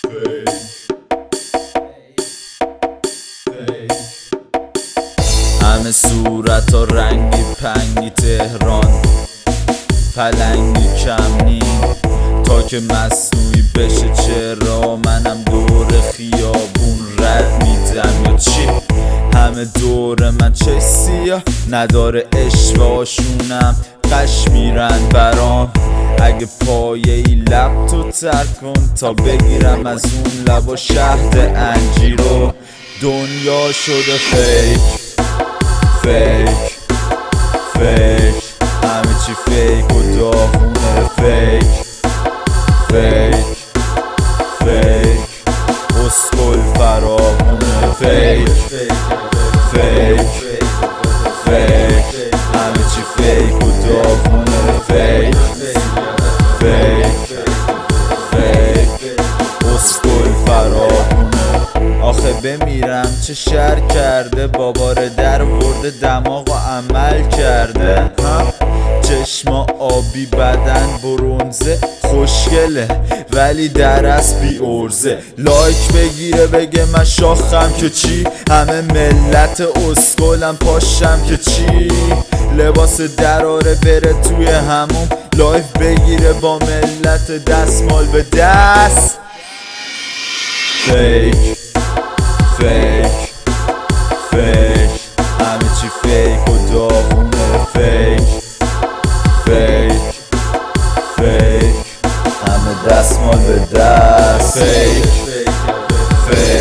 همه صورت ها رنگی پنگی تهران پلنگی کم نی تا که مصنوعی بشه. چرا منم دور خیابون رد میدم یا چی؟ همه دور من چه سیاه نداره اشواشونم قش میرن برام. اگه پایه ای لب تو تر کن تا بگیرم از اون لبا شهد انجیرو. دنیا شده فیک فیک فیک، همه چی فیک و داغونه. فیک فیک فیک، اسکل فراغونه. فیک فیک فیک، همه چی فیک و داغونه. فیک فیک فیک، اسکل فراغونه. آخه بمیرم چه شر کرده، بابار در ورده دماغ و عمل کرده. چشما آبی بدن برونزه، خوشگله ولی در از بی ارزه. لایک بگیره بگه من شاخم که چی، همه ملت اسکلم پاشم که چی. لباس دراره بره توی هموم، لایف بگیره با ملت دستمال به دست. فیک فیک فیک، همه چی فیک و داغونه. فیک فیک فیک، همه دستمال به دست. فیک فیک